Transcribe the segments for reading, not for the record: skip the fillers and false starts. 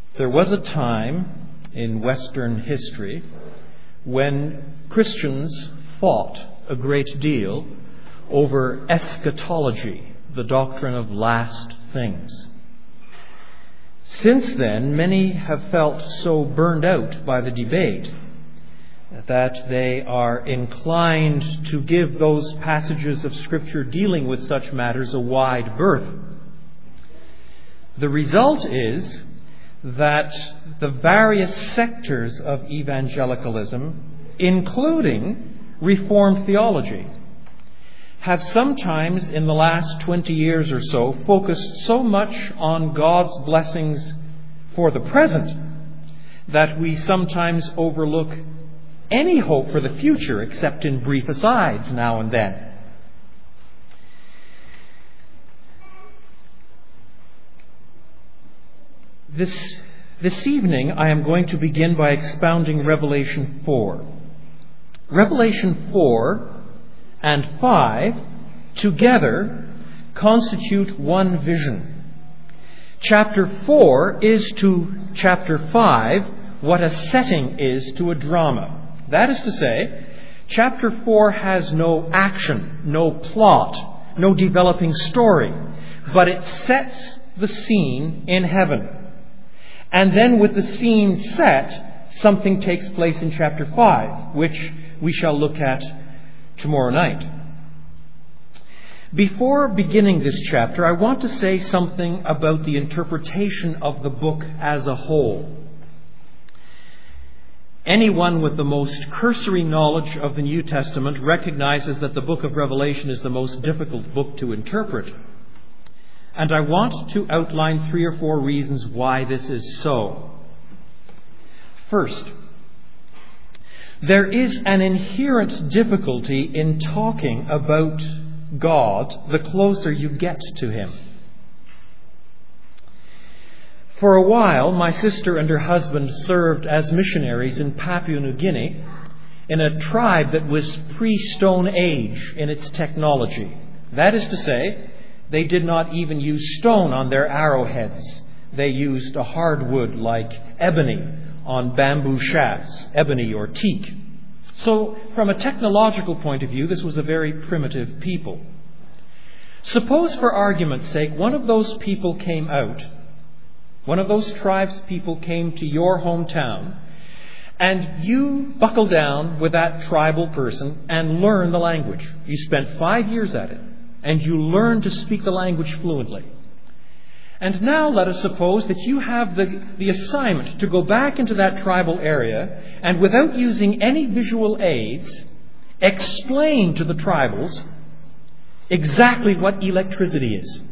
There was a time in Western history when Christians fought a great deal over eschatology, the doctrine of last things. Since then, many have felt so burned out by the debate that they are inclined to give those passages of Scripture dealing with such matters a wide berth. The result is that the various sectors of evangelicalism, including Reformed theology, have sometimes in the last 20 years or so focused so much on God's blessings for the present that we sometimes overlook any hope for the future except in brief asides now and then. This evening I am going to begin by expounding Revelation 4. Revelation 4 and 5 together constitute one vision. Chapter 4 is to chapter 5 what a setting is to a drama. That is to say, chapter 4 has no action, no plot, no developing story, but it sets the scene in heaven. And then with the scene set, something takes place in chapter 5, which we shall look at tomorrow night. Before beginning this chapter, I want to say something about the interpretation of the book as a whole. Anyone with the most cursory knowledge of the New Testament recognizes that the book of Revelation is the most difficult book to interpret. And I want to outline 3 or 4 reasons why this is so. First, there is an inherent difficulty in talking about God the closer you get to Him. For a while, my sister and her husband served as missionaries in Papua New Guinea in a tribe that was pre-Stone Age in its technology. That is to say, they did not even use stone on their arrowheads. They used a hardwood like ebony on bamboo shafts, ebony or teak. So, from a technological point of view, this was a very primitive people. Suppose, for argument's sake, one of those people came out, one of those tribes' people came to your hometown, and you buckle down with that tribal person and learn the language. You spent 5 years at it, and you learn to speak the language fluently. And now let us suppose that you have the assignment to go back into that tribal area and without using any visual aids, explain to the tribals exactly what electricity is,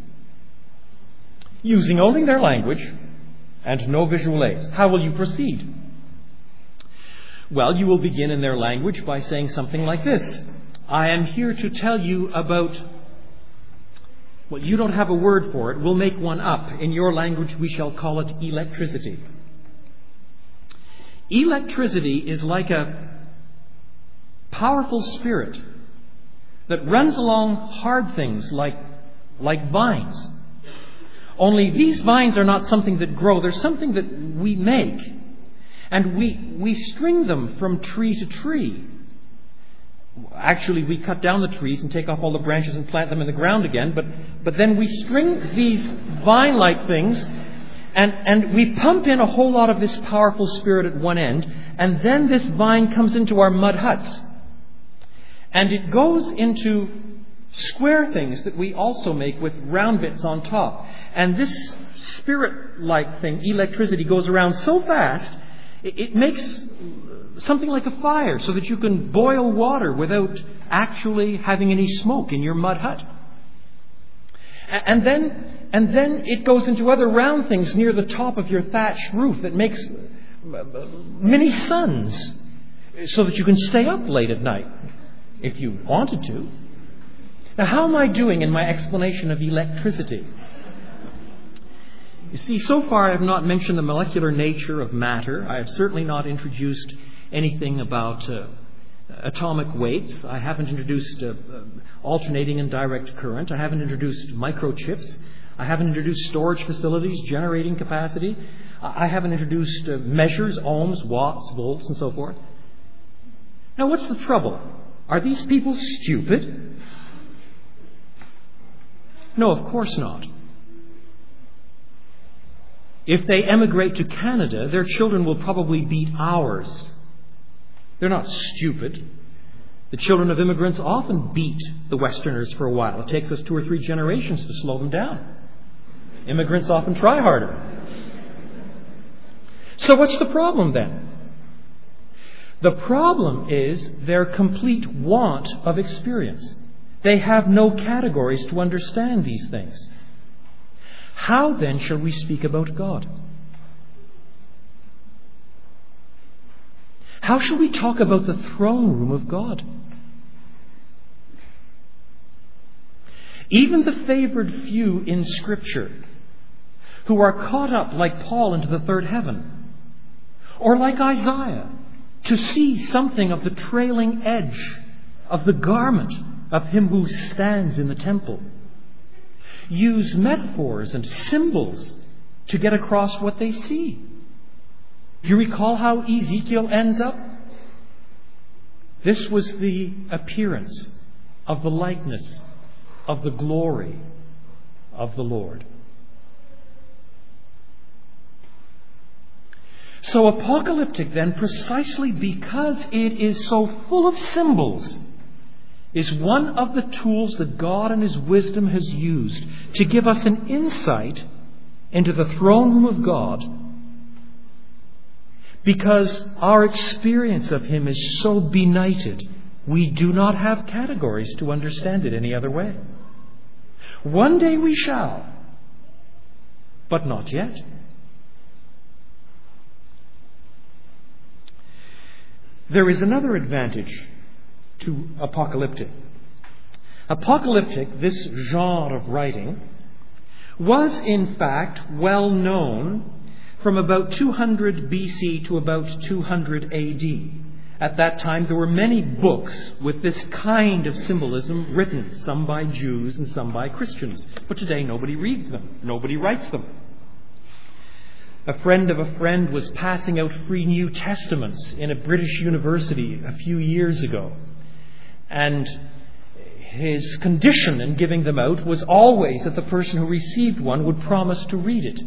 using only their language and no visual aids. How will you proceed? Well, you will begin in their language by saying something like this. I am here to tell you about... Well, you don't have a word for it. We'll make one up. In your language, we shall call it electricity. Electricity is like a powerful spirit that runs along hard things like vines. Only these vines are not something that grow. They're something that we make. And we string them from tree to tree. Actually, we cut down the trees and take off all the branches and plant them in the ground again. But then we string these vine-like things and we pump in a whole lot of this powerful spirit at one end. And then this vine comes into our mud huts. And it goes into square things that we also make with round bits on top. And this spirit-like thing, electricity, goes around so fast, it makes something like a fire so that you can boil water without actually having any smoke in your mud hut. And then it goes into other round things near the top of your thatched roof that makes mini suns so that you can stay up late at night if you wanted to. Now, how am I doing in my explanation of electricity? You see, so far I have not mentioned the molecular nature of matter. I have certainly not introduced anything about atomic weights. I haven't introduced alternating and direct current. I haven't introduced microchips. I haven't introduced storage facilities, generating capacity. I haven't introduced measures, ohms, watts, volts, and so forth. Now, what's the trouble? Are these people stupid? No, of course not. If they emigrate to Canada, their children will probably beat ours. They're not stupid. The children of immigrants often beat the Westerners for a while. It takes us 2 or 3 generations to slow them down. Immigrants often try harder. So what's the problem then? The problem is their complete want of experience. They have no categories to understand these things. How then shall we speak about God? How shall we talk about the throne room of God? Even the favored few in Scripture, who are caught up like Paul into the third heaven, or like Isaiah, to see something of the trailing edge of the garment of him who stands in the temple, use metaphors and symbols to get across what they see. Do you recall how Ezekiel ends up? This was the appearance of the likeness of the glory of the Lord. So apocalyptic then, precisely because it is so full of symbols, is one of the tools that God in His wisdom has used to give us an insight into the throne room of God, because our experience of Him is so benighted, we do not have categories to understand it any other way. One day we shall, but not yet. There is another advantage to apocalyptic. Apocalyptic, this genre of writing, was in fact well known from about 200 BC to about 200 AD. At that time, there were many books with this kind of symbolism written, some by Jews and some by Christians. But today, nobody reads them. Nobody writes them. A friend of a friend was passing out free New Testaments in a British university a few years ago. And his condition in giving them out was always that the person who received one would promise to read it.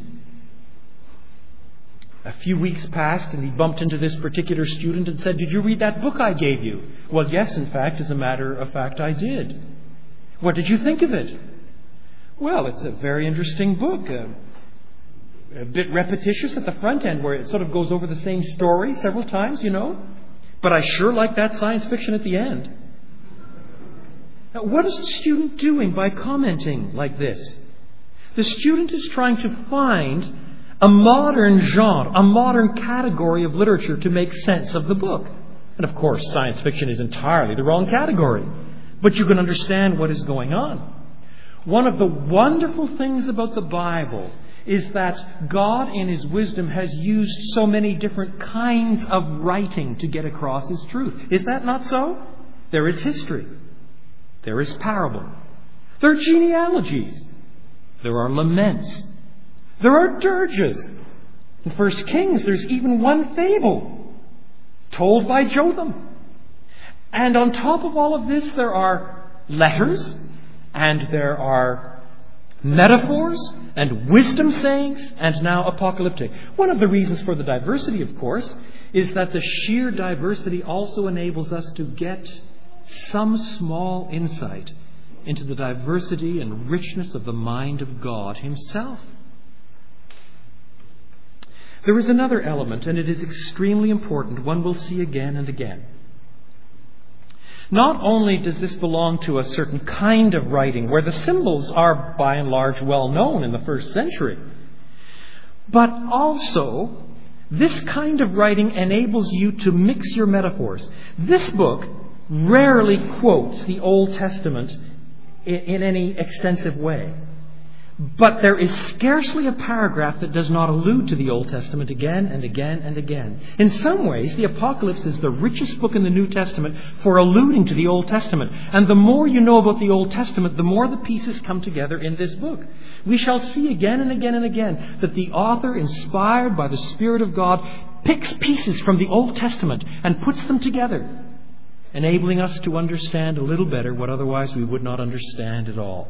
A few weeks passed and he bumped into this particular student and said, "Did you read that book I gave you?" "Well, yes, in fact, as a matter of fact, I did." "What did you think of it?" "Well, it's a very interesting book. A bit repetitious at the front end where it sort of goes over the same story several times, But I sure like that science fiction at the end." Now, what is the student doing by commenting like this? The student is trying to find a modern genre, a modern category of literature to make sense of the book. And of course, science fiction is entirely the wrong category. But you can understand what is going on. One of the wonderful things about the Bible is that God in His wisdom has used so many different kinds of writing to get across His truth. Is that not so? There is history. There is parable. There are genealogies. There are laments. There are dirges. In 1 Kings, there's even one fable told by Jotham. And on top of all of this, there are letters, and there are metaphors, and wisdom sayings, and now apocalyptic. One of the reasons for the diversity, of course, is that the sheer diversity also enables us to get some small insight into the diversity and richness of the mind of God Himself. There is another element, and it is extremely important, one we'll see again and again. Not only does this belong to a certain kind of writing where the symbols are by and large well known in the first century, but also this kind of writing enables you to mix your metaphors. This book rarely quotes the Old Testament in any extensive way. But there is scarcely a paragraph that does not allude to the Old Testament again and again and again. In some ways, the Apocalypse is the richest book in the New Testament for alluding to the Old Testament. And the more you know about the Old Testament, the more the pieces come together in this book. We shall see again and again and again that the author, inspired by the Spirit of God, picks pieces from the Old Testament and puts them together, enabling us to understand a little better what otherwise we would not understand at all.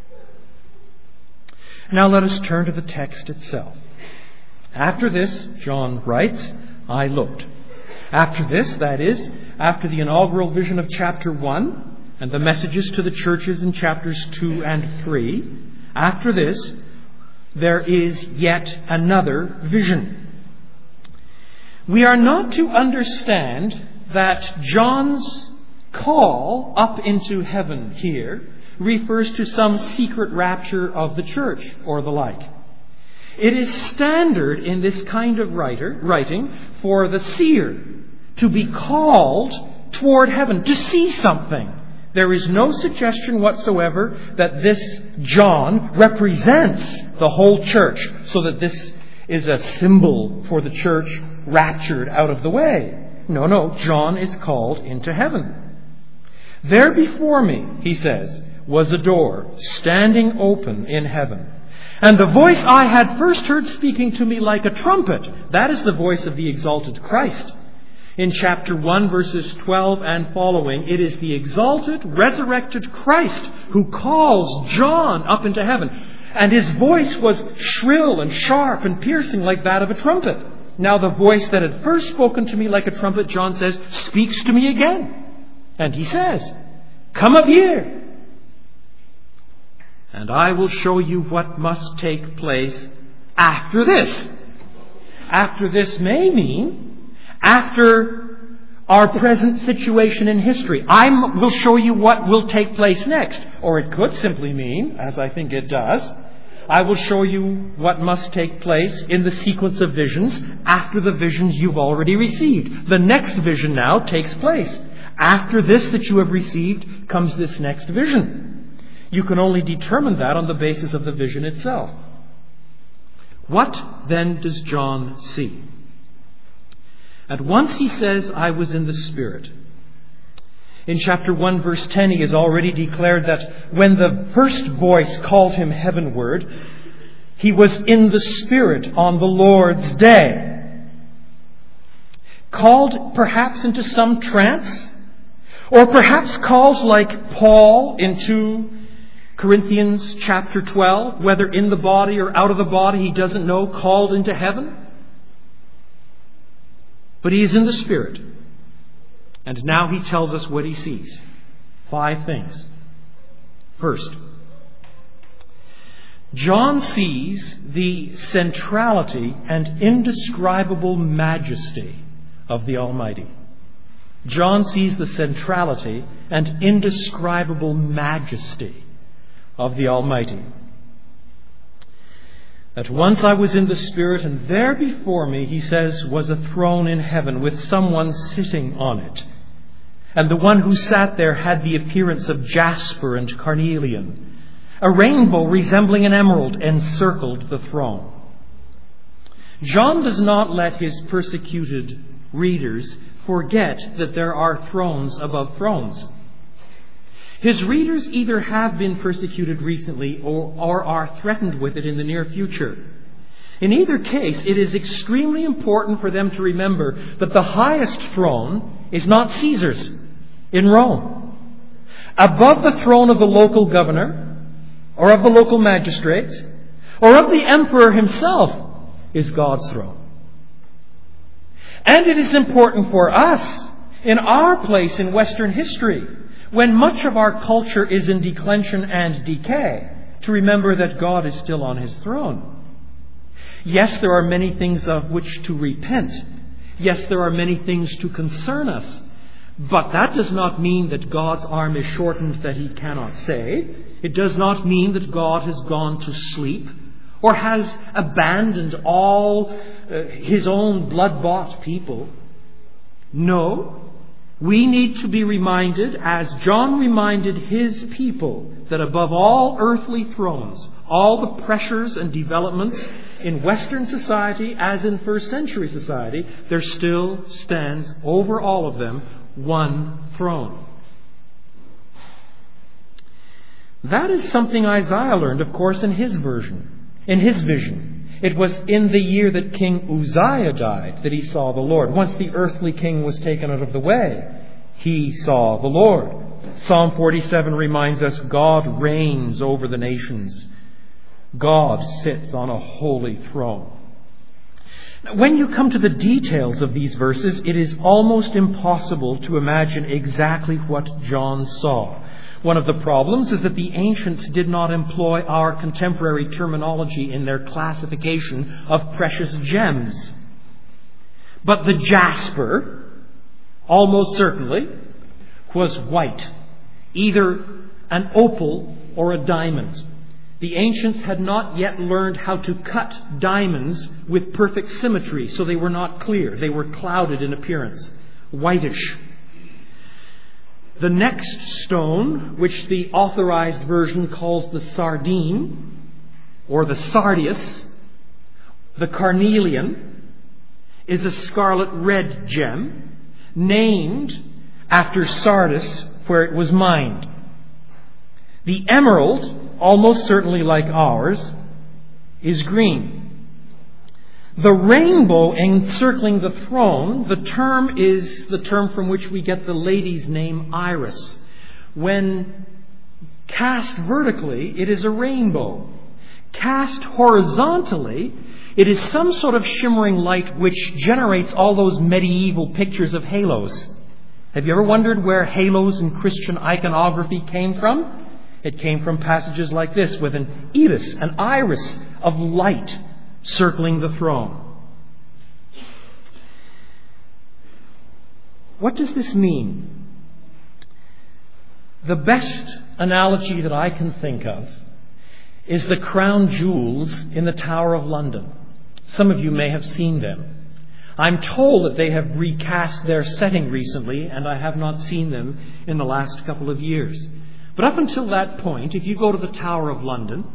Now let us turn to the text itself. After this, John writes, I looked. After this, that is, after the inaugural vision of chapter 1 and the messages to the churches in chapters 2 and 3, after this, there is yet another vision. We are not to understand that John's call up into heaven here refers to some secret rapture of the church or the like. It is standard in this kind of writing for the seer to be called toward heaven, to see something. There is no suggestion whatsoever that this John represents the whole church, so that this is a symbol for the church raptured out of the way. No, John is called into heaven. There before me, he says, was a door standing open in heaven. And the voice I had first heard speaking to me like a trumpet, that is the voice of the exalted Christ. In chapter 1, verses 12 and following, it is the exalted, resurrected Christ who calls John up into heaven. And his voice was shrill and sharp and piercing like that of a trumpet. Now the voice that had first spoken to me like a trumpet, John says, speaks to me again. And he says, come up here, and I will show you what must take place after this. After this may mean after our present situation in history. I will show you what will take place next. Or it could simply mean, as I think it does, I will show you what must take place in the sequence of visions after the visions you've already received. The next vision now takes place. After this that you have received comes this next vision. You can only determine that on the basis of the vision itself. What then does John see? At once he says, I was in the Spirit. In chapter 1, verse 10, he has already declared that when the first voice called him heavenward, he was in the Spirit on the Lord's day. Called perhaps into some trance, or perhaps called like Paul into Corinthians chapter 12, whether in the body or out of the body, he doesn't know, called into heaven. But he is in the Spirit. And now he tells us what he sees. 5 things. First, John sees the centrality and indescribable majesty of the Almighty. John sees the centrality and indescribable majesty of the Almighty. At once I was in the Spirit, and there before me, he says, was a throne in heaven with someone sitting on it. And the one who sat there had the appearance of jasper and carnelian. A rainbow resembling an emerald encircled the throne. John does not let his persecuted readers forget that there are thrones above thrones. His readers either have been persecuted recently or are threatened with it in the near future. In either case, it is extremely important for them to remember that the highest throne is not Caesar's in Rome. Above the throne of the local governor, or of the local magistrates, or of the emperor himself is God's throne. And it is important for us, in our place in Western history, when much of our culture is in declension and decay, to remember that God is still on his throne. Yes, there are many things of which to repent. Yes, there are many things to concern us. But that does not mean that God's arm is shortened that he cannot save. It does not mean that God has gone to sleep or has abandoned all his own blood-bought people. No. We need to be reminded, as John reminded his people, that above all earthly thrones, all the pressures and developments in Western society, as in first century society, there still stands over all of them one throne. That is something Isaiah learned, of course, in his vision. It was in the year that King Uzziah died that he saw the Lord. Once the earthly king was taken out of the way, he saw the Lord. Psalm 47 reminds us God reigns over the nations. God sits on a holy throne. Now, when you come to the details of these verses, it is almost impossible to imagine exactly what John saw. One of the problems is that the ancients did not employ our contemporary terminology in their classification of precious gems. But the jasper, almost certainly, was white, either an opal or a diamond. The ancients had not yet learned how to cut diamonds with perfect symmetry, so they were not clear. They were clouded in appearance, whitish. The next stone, which the Authorized Version calls the sardine, or the sardius, the carnelian, is a scarlet red gem, named after Sardis, where it was mined. The emerald, almost certainly like ours, is green. The rainbow encircling the throne, the term is the term from which we get the lady's name Iris. When cast vertically, it is a rainbow. Cast horizontally, it is some sort of shimmering light which generates all those medieval pictures of halos. Have you ever wondered where halos in Christian iconography came from? It came from passages like this, with an ibis, an iris of light circling the throne. What does this mean? The best analogy that I can think of is the crown jewels in the Tower of London. Some of you may have seen them. I'm told that they have recast their setting recently, and I have not seen them in the last couple of years. But up until that point, if you go to the Tower of London,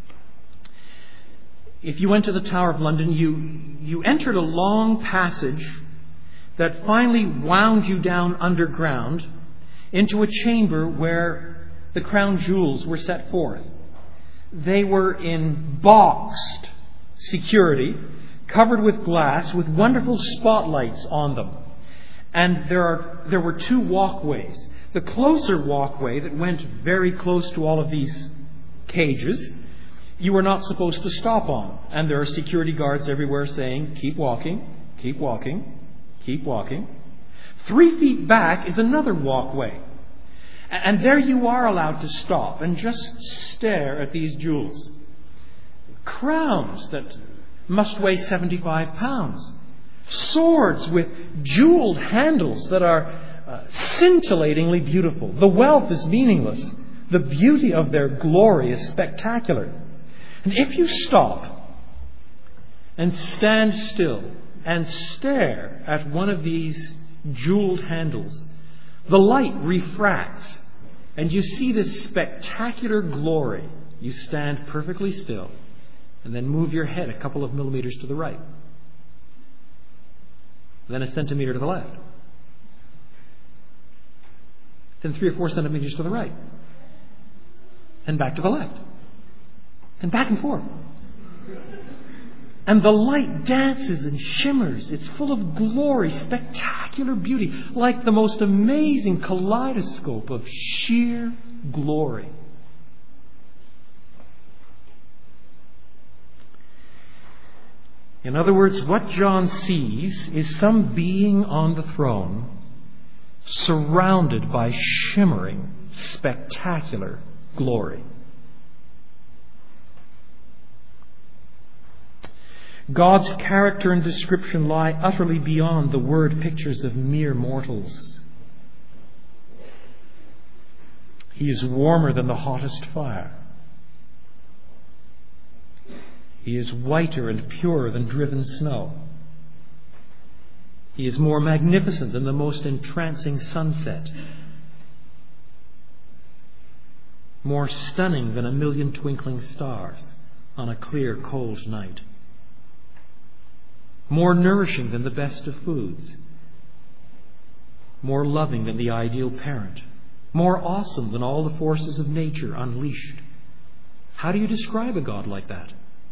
if you went to the Tower of London, you entered a long passage that finally wound you down underground into a chamber where the crown jewels were set forth. They were in boxed security, covered with glass, with wonderful spotlights on them. And there were two walkways. The closer walkway that went very close to all of these cages, you were not supposed to stop on. And there are security guards everywhere saying, keep walking, keep walking, keep walking. 3 feet back is another walkway. And there you are allowed to stop and just stare at these jewels. Crowns that must weigh 75 pounds. Swords with jeweled handles that are scintillatingly beautiful. The wealth is meaningless. The beauty of their glory is spectacular. And if you stop and stand still and stare at one of these jeweled handles, the light refracts and you see this spectacular glory. You stand perfectly still and then move your head a couple of millimeters to the right, then a centimeter to the left, then 3 or 4 centimeters to the right, and back to the left, and back and forth. And the light dances and shimmers. It's full of glory, spectacular beauty, like the most amazing kaleidoscope of sheer glory. In other words, what John sees is some being on the throne surrounded by shimmering, spectacular glory. God's character and description lie utterly beyond the word pictures of mere mortals. He is warmer than the hottest fire. He is whiter and purer than driven snow. He is more magnificent than the most entrancing sunset, more stunning than a million twinkling stars on a clear, cold night, more nourishing than the best of foods, more loving than the ideal parent, more awesome than all the forces of nature unleashed. How do you describe a God like that?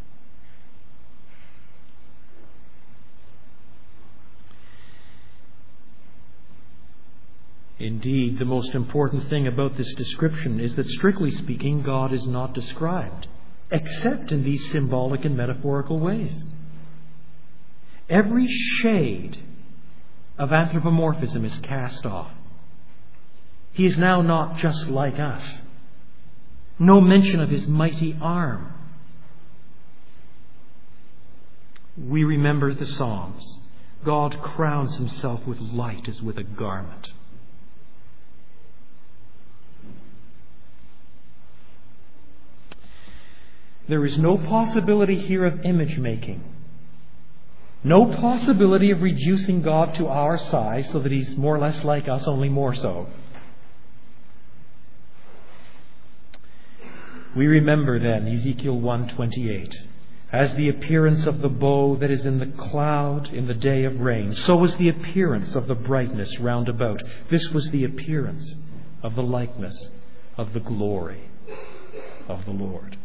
Indeed, the most important thing about this description is that, strictly speaking, God is not described, except in these symbolic and metaphorical ways. Every shade of anthropomorphism is cast off. He is now not just like us. No mention of His mighty arm. We remember the Psalms. God crowns Himself with light as with a garment. There is no possibility here of image making. No possibility of reducing God to our size so that He's more or less like us, only more so. We remember then Ezekiel 1:28. As the appearance of the bow that is in the cloud in the day of rain, so was the appearance of the brightness round about. This was the appearance of the likeness of the glory of the Lord.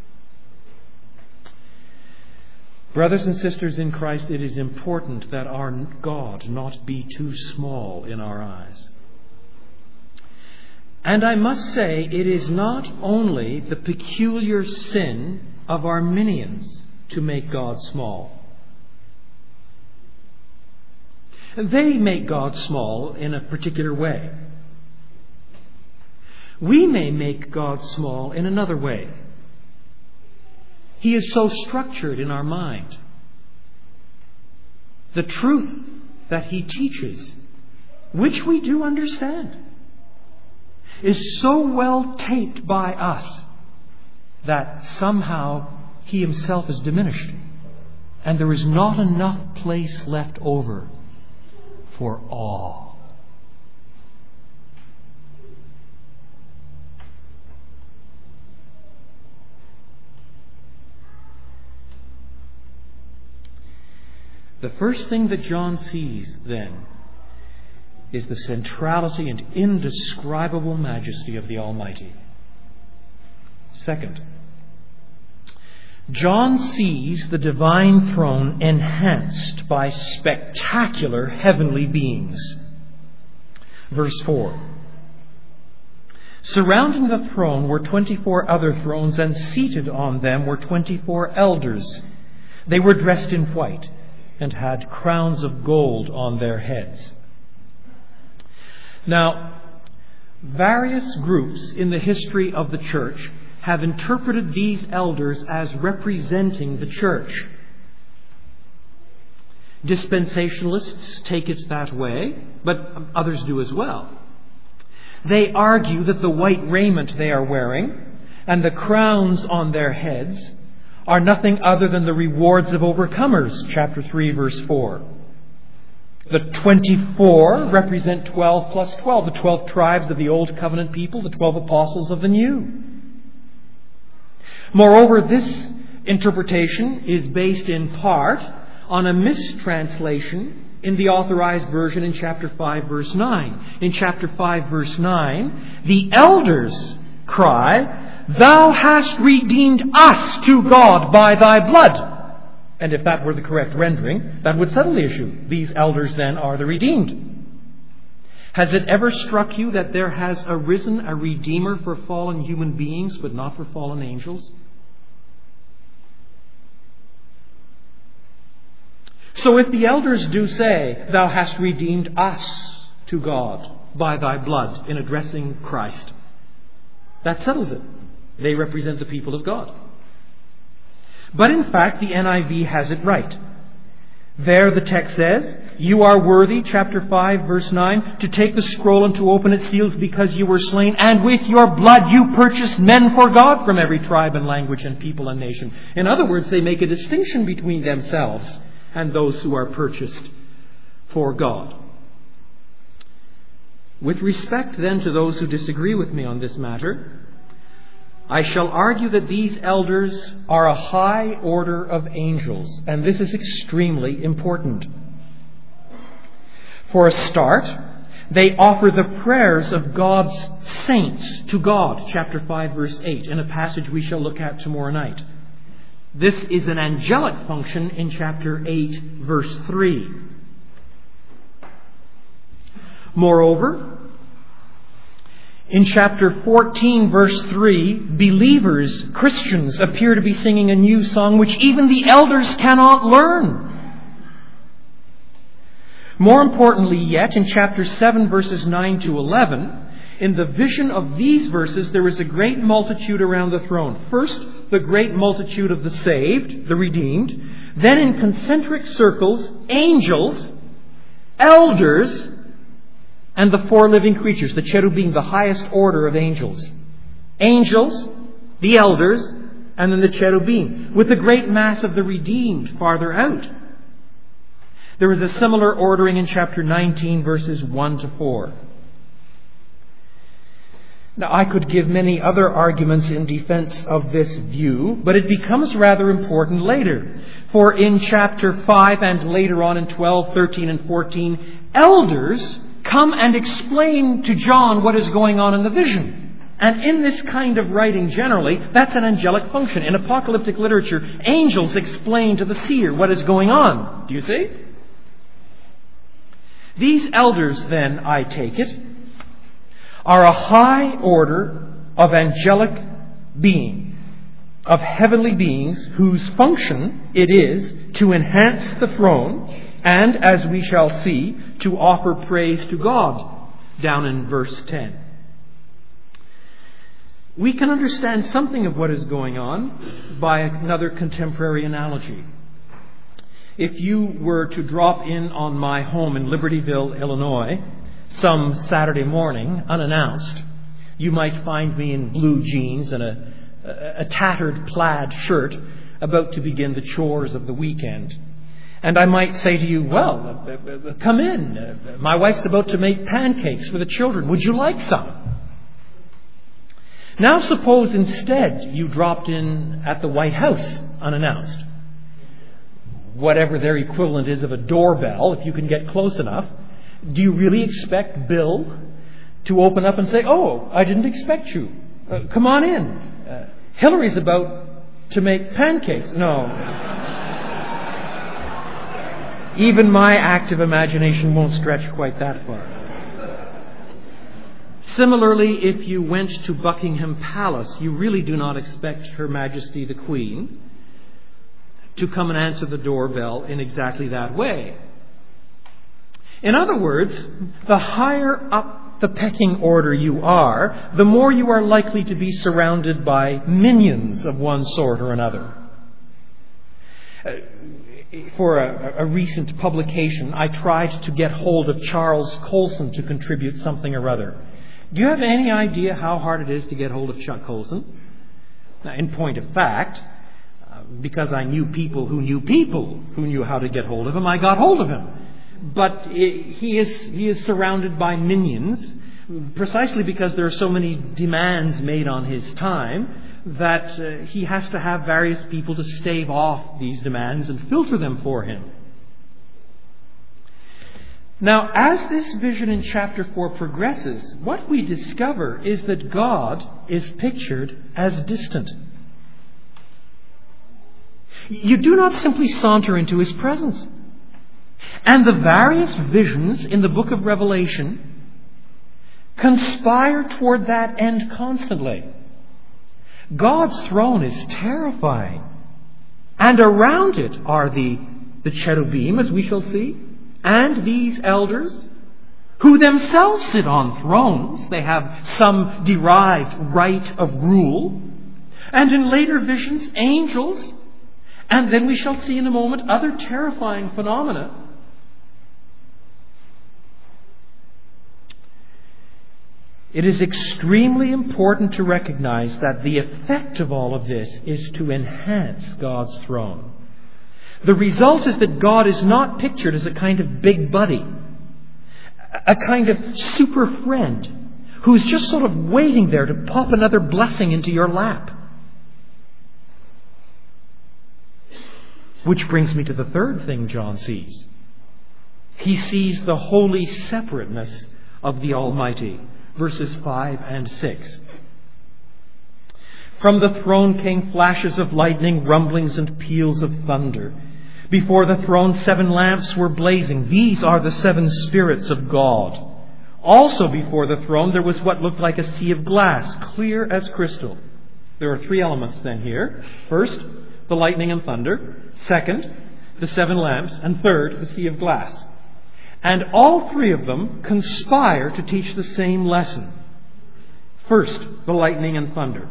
Brothers and sisters in Christ, it is important that our God not be too small in our eyes. And I must say, it is not only the peculiar sin of Arminians to make God small. They make God small in a particular way. We may make God small in another way. He is so structured in our mind. The truth that He teaches, which we do understand, is so well taped by us that somehow He Himself is diminished, and there is not enough place left over for awe. The first thing that John sees, then, is the centrality and indescribable majesty of the Almighty. Second, John sees the divine throne enhanced by spectacular heavenly beings. Verse 4. Surrounding the throne were 24 other thrones, and seated on them were 24 elders. They were dressed in white and had crowns of gold on their heads. Now, various groups in the history of the church have interpreted these elders as representing the church. Dispensationalists take it that way, but others do as well. They argue that the white raiment they are wearing and the crowns on their heads are nothing other than the rewards of overcomers, chapter 3, verse 4. The 24 represent 12 plus 12, the 12 tribes of the Old Covenant people, the 12 apostles of the New. Moreover, this interpretation is based in part on a mistranslation in the Authorized Version in chapter 5, verse 9. In chapter 5, verse 9, the elders cry, "Thou hast redeemed us to God by Thy blood." And if that were the correct rendering, that would settle the issue. These elders then are the redeemed. Has it ever struck you that there has arisen a Redeemer for fallen human beings, but not for fallen angels? So if the elders do say, "Thou hast redeemed us to God by Thy blood," in addressing Christ, that settles it. They represent the people of God. But in fact, the NIV has it right. There the text says, "You are worthy," chapter 5, verse 9, "to take the scroll and to open its seals, because you were slain, and with your blood you purchased men for God from every tribe and language and people and nation." In other words, they make a distinction between themselves and those who are purchased for God. With respect then to those who disagree with me on this matter, I shall argue that these elders are a high order of angels, and this is extremely important. For a start, they offer the prayers of God's saints to God, chapter 5, verse 8, in a passage we shall look at tomorrow night. This is an angelic function in chapter 8, verse 3. Moreover, in chapter 14, verse 3, believers, Christians, appear to be singing a new song which even the elders cannot learn. More importantly yet, in chapter 7, verses 9 to 11, in the vision of these verses, there is a great multitude around the throne. First, the great multitude of the saved, the redeemed. Then in concentric circles, angels, elders, and the four living creatures, the cherubim, the highest order of angels. Angels, the elders, and then the cherubim, with the great mass of the redeemed farther out. There is a similar ordering in chapter 19, verses 1 to 4. Now, I could give many other arguments in defense of this view, but it becomes rather important later. For in chapter 5 and later on in 12, 13, and 14, elders come and explain to John what is going on in the vision. And in this kind of writing generally, that's an angelic function. In apocalyptic literature, angels explain to the seer what is going on. Do you see? These elders, then, I take it, are a high order of angelic being, of heavenly beings whose function it is to enhance the throne and, as we shall see, to offer praise to God, down in verse 10. We can understand something of what is going on by another contemporary analogy. If you were to drop in on my home in Libertyville, Illinois, some Saturday morning, unannounced, you might find me in blue jeans and a tattered plaid shirt about to begin the chores of the weekend. And I might say to you, well, come in. My wife's about to make pancakes for the children. Would you like some? Now suppose instead you dropped in at the White House unannounced. Whatever their equivalent is of a doorbell, if you can get close enough. Do you really expect Bill to open up and say, oh, I didn't expect you. Come on in. Hillary's about to make pancakes. No. Even my active imagination won't stretch quite that far. Similarly, if you went to Buckingham Palace, you really do not expect Her Majesty the Queen to come and answer the doorbell in exactly that way. In other words, the higher up the pecking order you are, the more you are likely to be surrounded by minions of one sort or another. For a recent publication, I tried to get hold of Charles Colson to contribute something or other. Do you have any idea how hard it is to get hold of Chuck Colson? Now, in point of fact, because I knew people who knew how to get hold of him, I got hold of him. But he is surrounded by minions, precisely because there are so many demands made on his time that he has to have various people to stave off these demands and filter them for him. Now, as this vision in chapter 4 progresses, what we discover is that God is pictured as distant. You do not simply saunter into His presence. And the various visions in the book of Revelation conspire toward that end constantly. God's throne is terrifying. And around it are the cherubim, as we shall see, and these elders, who themselves sit on thrones. They have some derived right of rule. And in later visions, angels. And then we shall see in a moment other terrifying phenomena. It is extremely important to recognize that the effect of all of this is to enhance God's throne. The result is that God is not pictured as a kind of big buddy, a kind of super friend who's just sort of waiting there to pop another blessing into your lap. Which brings me to the third thing John sees. He sees the holy separateness of the Almighty. Verses 5 and 6. From the throne came flashes of lightning, rumblings and peals of thunder. Before the throne 7 lamps were blazing. These are the 7 spirits of God. Also before the throne there was what looked like a sea of glass, clear as crystal. There are 3 elements then here. First, the lightning and thunder. Second, the 7 lamps. And third, the sea of glass. And all 3 of them conspire to teach the same lesson. First, the lightning and thunder.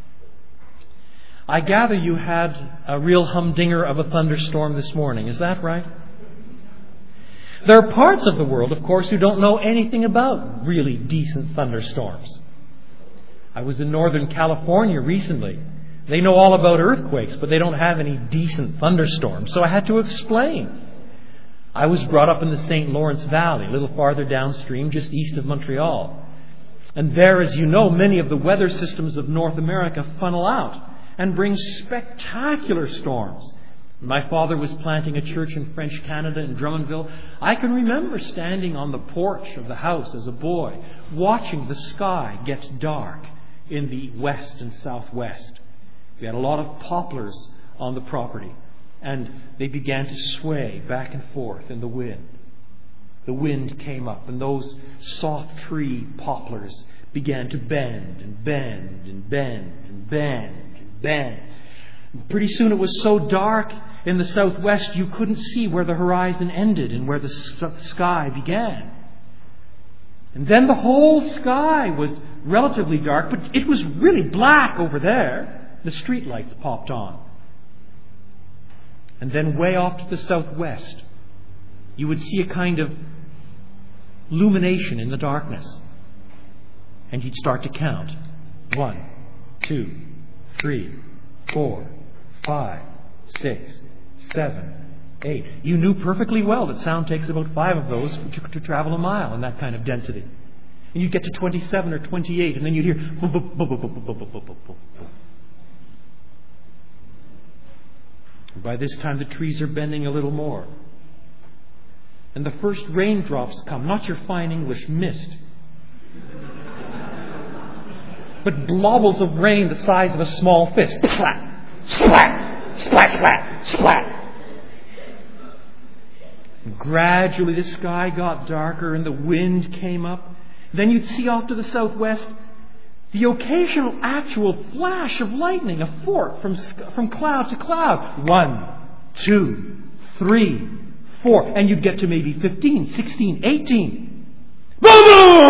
I gather you had a real humdinger of a thunderstorm this morning. Is that right? There are parts of the world, of course, who don't know anything about really decent thunderstorms. I was in Northern California recently. They know all about earthquakes, but they don't have any decent thunderstorms. So I had to explain. I was brought up in the St. Lawrence Valley, a little farther downstream, just east of Montreal. And there, as you know, many of the weather systems of North America funnel out and bring spectacular storms. My father was planting a church in French Canada in Drummondville. I can remember standing on the porch of the house as a boy, watching the sky get dark in the west and southwest. We had a lot of poplars on the property, and they began to sway back and forth in the wind. The wind came up, and those soft tree poplars began to bend and bend and bend and bend and bend. Pretty soon it was so dark in the southwest you couldn't see where the horizon ended and where the sky began. And then the whole sky was relatively dark, but it was really black over there. The street lights popped on. And then way off to the southwest, you would see a kind of illumination in the darkness. And you'd start to count. 1, 2, 3, 4, 5, 6, 7, 8. You knew perfectly well that sound takes about 5 of those to travel a mile in that kind of density. And you'd get to 27 or 28, and then you'd hear boop, boop, boop, boop, boop, boop, boop, boop, boop, boop. By this time the trees are bending a little more. And the first raindrops come, not your fine English mist, but blobbles of rain the size of a small fist. Splat, splat, splat, splat, splat. Gradually the sky got darker and the wind came up. Then you'd see off to the southwest the occasional actual flash of lightning, a fork from cloud to cloud. 1, 2, 3, 4. And you'd get to maybe 15, 16, 18. Boom!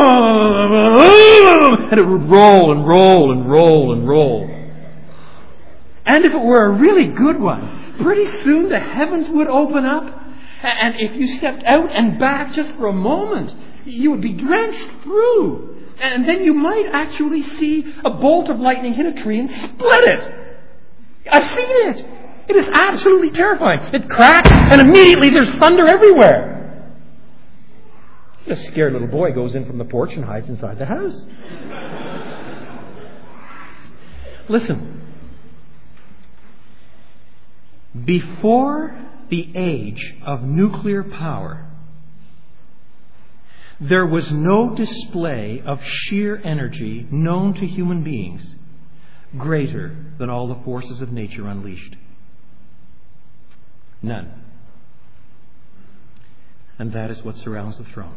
And it would roll and roll and roll and roll. And if it were a really good one, pretty soon the heavens would open up. And if you stepped out and back just for a moment, you would be drenched through. And then you might actually see a bolt of lightning hit a tree and split it. I've seen it. It is absolutely terrifying. It cracks and immediately there's thunder everywhere. A scared little boy goes in from the porch and hides inside the house. Listen. Before the age of nuclear power, there was no display of sheer energy known to human beings greater than all the forces of nature unleashed. None. And that is what surrounds the throne.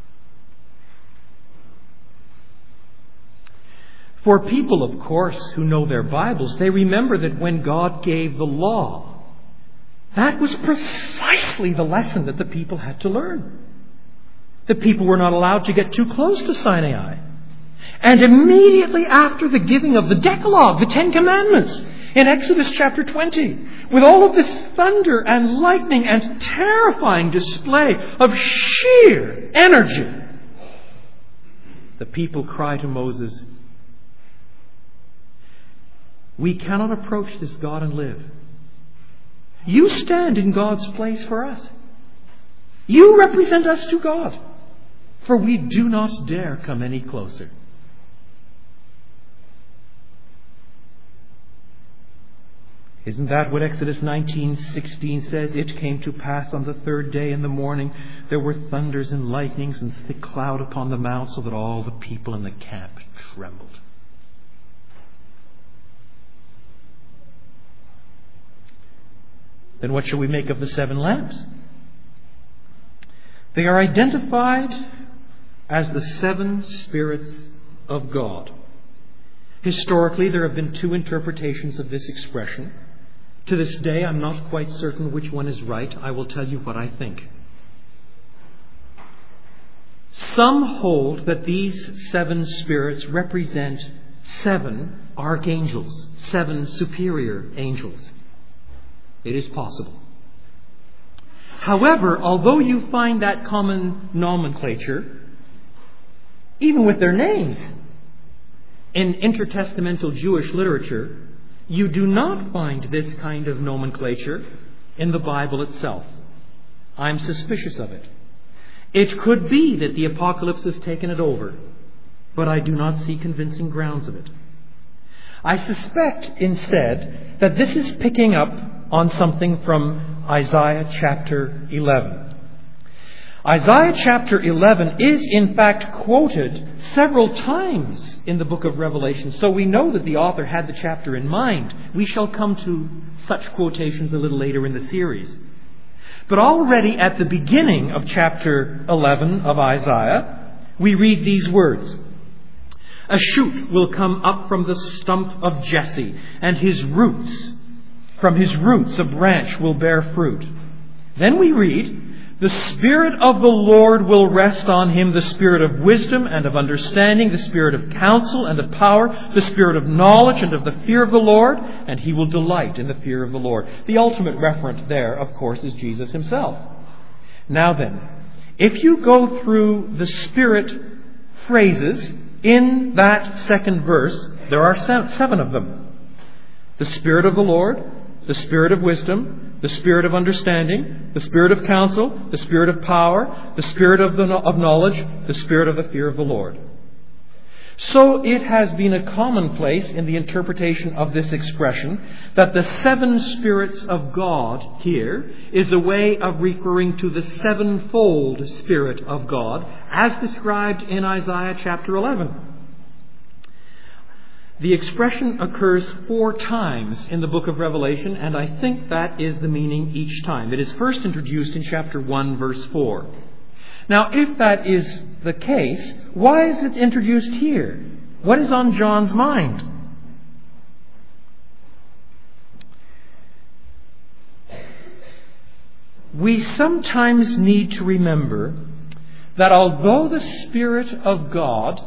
For people, of course, who know their Bibles, they remember that when God gave the law, that was precisely the lesson that the people had to learn. The people were not allowed to get too close to Sinai. And immediately after the giving of the Decalogue, the 10 Commandments, in Exodus chapter 20, with all of this thunder and lightning and terrifying display of sheer energy, the people cry to Moses, "We cannot approach this God and live. You stand in God's place for us. You represent us to God, for we do not dare come any closer. Isn't that what Exodus 19:16 says? It came to pass on the third day in the morning, there were thunders and lightnings and thick cloud upon the mount, so that all the people in the camp trembled. Then what shall we make of the 7 lamps? They are identified as the 7 spirits of God. Historically, there have been 2 interpretations of this expression. To this day, I'm not quite certain which one is right. I will tell you what I think. Some hold that these 7 spirits represent 7 archangels, 7 superior angels. It is possible. However, although you find that common nomenclature, even with their names, in intertestamental Jewish literature, you do not find this kind of nomenclature in the Bible itself. I'm suspicious of it. It could be that the Apocalypse has taken it over, but I do not see convincing grounds of it. I suspect instead that this is picking up on something from Isaiah chapter 11. Isaiah chapter 11 is in fact quoted several times in the book of Revelation, so we know that the author had the chapter in mind. We shall come to such quotations a little later in the series. But already at the beginning of chapter 11 of Isaiah, we read these words. A shoot will come up from the stump of Jesse, and from his roots a branch will bear fruit. Then we read, the Spirit of the Lord will rest on him, the Spirit of wisdom and of understanding, the Spirit of counsel and of power, the Spirit of knowledge and of the fear of the Lord, and he will delight in the fear of the Lord. The ultimate referent there, of course, is Jesus himself. Now then, if you go through the Spirit phrases in that second verse, there are 7 of them. The Spirit of the Lord, the Spirit of wisdom, the Spirit of understanding, the Spirit of counsel, the Spirit of power, the Spirit of knowledge, the Spirit of the fear of the Lord. So it has been a commonplace in the interpretation of this expression that the 7 spirits of God here is a way of referring to the 7-fold Spirit of God as described in Isaiah chapter 11. The expression occurs 4 times in the book of Revelation, and I think that is the meaning each time. It is first introduced in chapter 1, verse 4. Now, if that is the case, why is it introduced here? What is on John's mind? We sometimes need to remember that although the Spirit of God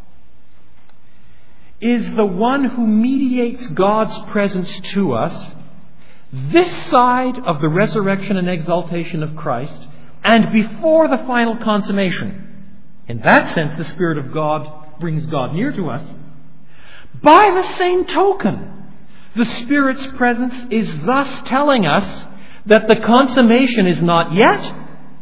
is the one who mediates God's presence to us, this side of the resurrection and exaltation of Christ, and before the final consummation. In that sense, the Spirit of God brings God near to us. By the same token, the Spirit's presence is thus telling us that the consummation is not yet.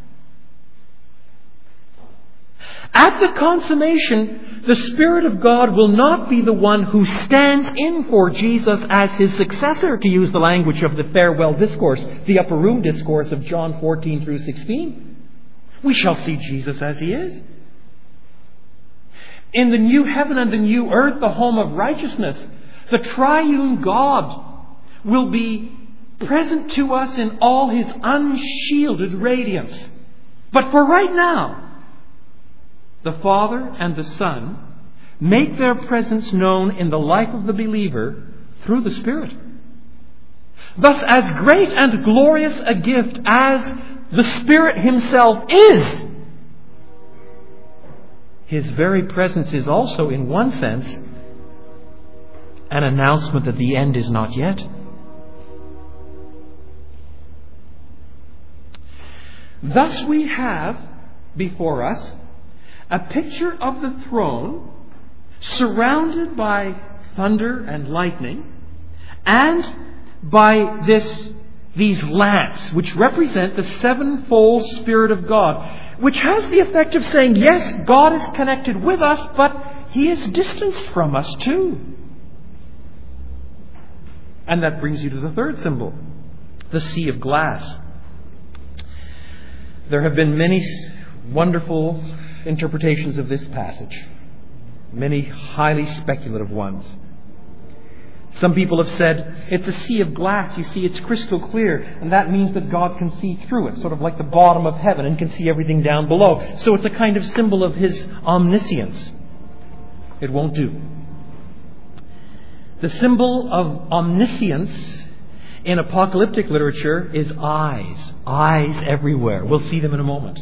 At the consummation, the Spirit of God will not be the one who stands in for Jesus as his successor, to use the language of the farewell discourse, the upper room discourse of John 14 through 16. We shall see Jesus as he is. In the new heaven and the new earth, the home of righteousness, the triune God will be present to us in all his unshielded radiance. But for right now, the Father and the Son make their presence known in the life of the believer through the Spirit. Thus, as great and glorious a gift as the Spirit himself is, his very presence is also, in one sense, an announcement that the end is not yet. Thus we have before us a picture of the throne surrounded by thunder and lightning, and by this these lamps, which represent the sevenfold Spirit of God, which has the effect of saying, yes, God is connected with us, but He is distanced from us too. And that brings you to the third symbol, the sea of glass. There have been many wonderful interpretations of this passage, many highly speculative ones. Some people have said it's a sea of glass. You see, it's crystal clear, and that means that God can see through it, sort of like the bottom of heaven, and can see everything down below. So it's a kind of symbol of His omniscience. It won't do. The symbol of omniscience in apocalyptic literature is eyes. Eyes everywhere. We'll see them in a moment.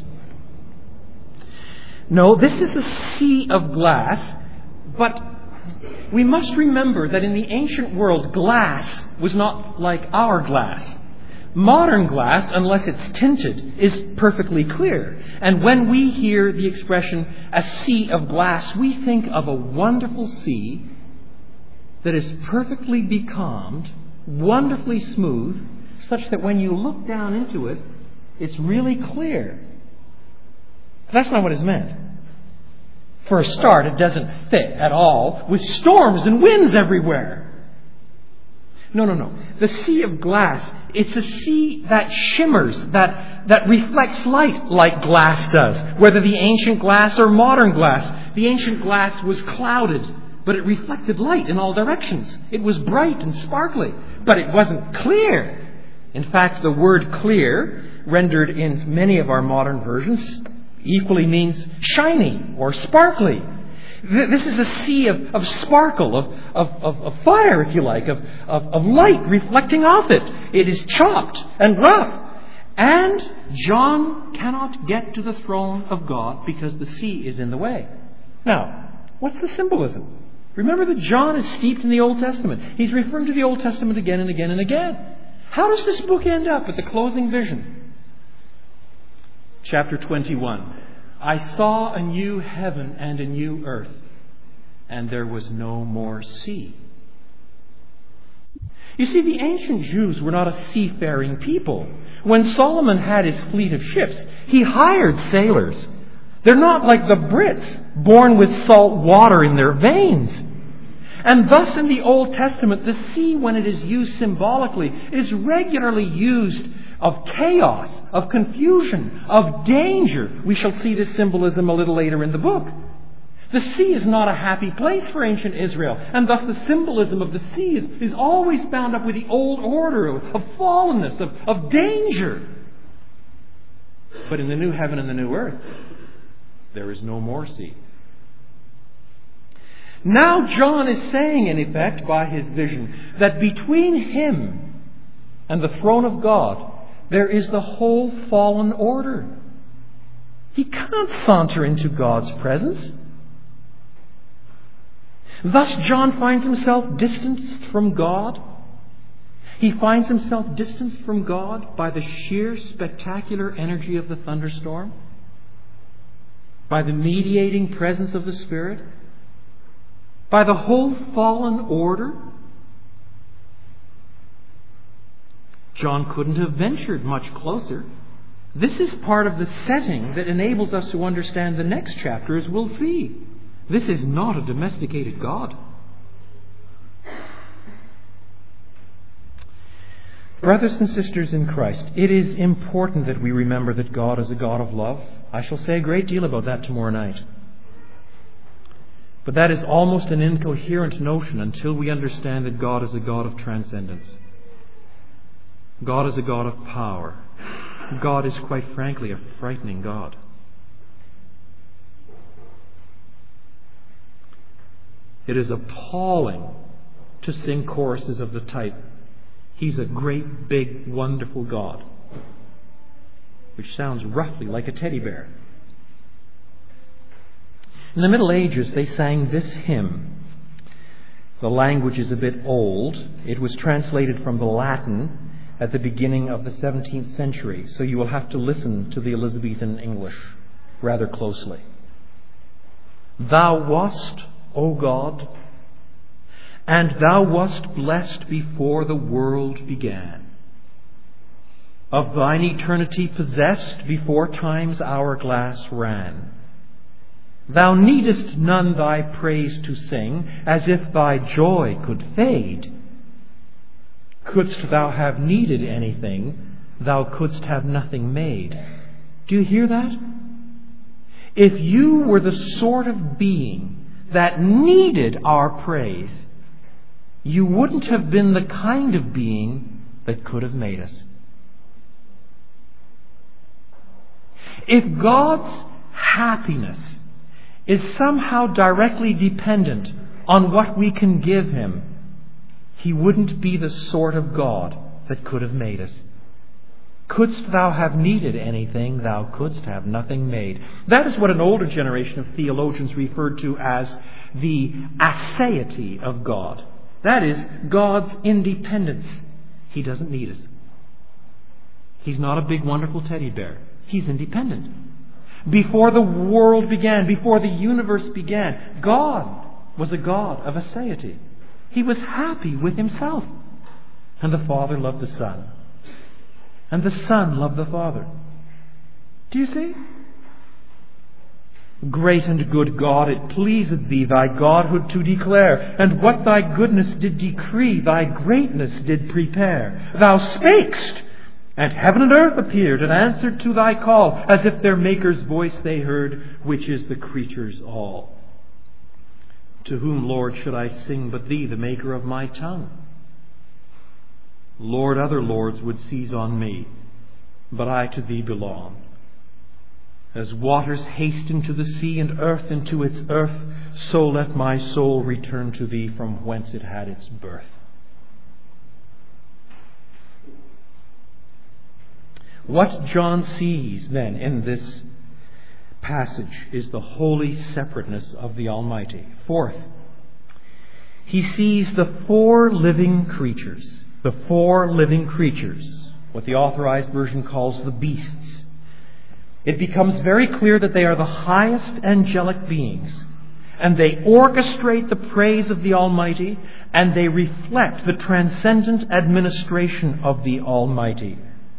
No, this is a sea of glass, but we must remember that in the ancient world, glass was not like our glass. Modern glass, unless it's tinted, is perfectly clear. And when we hear the expression, a sea of glass, we think of a wonderful sea that is perfectly becalmed, wonderfully smooth, such that when you look down into it, it's really clear. That's not what is meant. For a start, it doesn't fit at all with storms and winds everywhere. No. The sea of glass, it's a sea that shimmers, that reflects light like glass does, whether the ancient glass or modern glass. The ancient glass was clouded, but it reflected light in all directions. It was bright and sparkly, but it wasn't clear. In fact, the word clear, rendered in many of our modern versions, equally means shiny or sparkly. This is a sea of sparkle, of fire, if you like, of light reflecting off it. It is chopped and rough. And John cannot get to the throne of God because the sea is in the way. Now, what's the symbolism? Remember that John is steeped in the Old Testament. He's referring to the Old Testament again and again and again. How does this book end up at the closing vision? Chapter 21. I saw a new heaven and a new earth, and there was no more sea. You see, the ancient Jews were not a seafaring people. When Solomon had his fleet of ships, he hired sailors. They're not like the Brits, born with salt water in their veins. And thus in the Old Testament, the sea, when it is used symbolically, is regularly used of chaos, of confusion, of danger. We shall see this symbolism a little later in the book. The sea is not a happy place for ancient Israel, and thus the symbolism of the sea is always bound up with the old order of fallenness, of danger. But in the new heaven and the new earth, there is no more sea. Now John is saying, in effect, by his vision, that between him and the throne of God, there is the whole fallen order. He can't saunter into God's presence. Thus John finds himself distanced from God. He finds himself distanced from God by the sheer spectacular energy of the thunderstorm, by the mediating presence of the Spirit, by the whole fallen order. John couldn't have ventured much closer. This is part of the setting that enables us to understand the next chapter, as we'll see. This is not a domesticated God. Brothers and sisters in Christ, it is important that we remember that God is a God of love. I shall say a great deal about that tomorrow night. But that is almost an incoherent notion until we understand that God is a God of transcendence. God is a God of power. God is, quite frankly, a frightening God. It is appalling to sing choruses of the type, He's a great, big, wonderful God, which sounds roughly like a teddy bear. In the Middle Ages, they sang this hymn. The language is a bit old. It was translated from the Latin at the beginning of the 17th century, so you will have to listen to the Elizabethan English rather closely. Thou wast, O God, and Thou wast blessed before the world began. of thine eternity possessed before time's hourglass ran. Thou needest none thy praise to sing, as if thy joy could fade. Couldst thou have needed anything, thou couldst have nothing made. Do you hear that? If you were the sort of being that needed our praise, you wouldn't have been the kind of being that could have made us. If God's happiness is somehow directly dependent on what we can give Him, He wouldn't be the sort of God that could have made us. Couldst thou have needed anything, thou couldst have nothing made. That is what an older generation of theologians referred to as the aseity of God. That is, God's independence. He doesn't need us. He's not a big, wonderful teddy bear. He's independent. Before the world began, before the universe began, God was a God of aseity. He was happy with Himself. And the Father loved the Son. And the Son loved the Father. Do you see? Great and good God, it pleased Thee Thy Godhood to declare, and what Thy goodness did decree, Thy greatness did prepare. Thou spakest, and heaven and earth appeared, and answered to Thy call, as if their Maker's voice they heard, which is the creature's all. To whom, Lord, should I sing but Thee, the Maker of my tongue? Lord, other lords would seize on me, but I to Thee belong. As waters haste into the sea, and earth into its earth, so let my soul return to Thee from whence it had its birth. What John sees then in this passage is the holy separateness of the Almighty. Fourth, he sees the four living creatures. The four living creatures, what the Authorized Version calls the beasts. It becomes very clear that they are the highest angelic beings, and they orchestrate the praise of the Almighty, and they reflect the transcendent administration of the Almighty.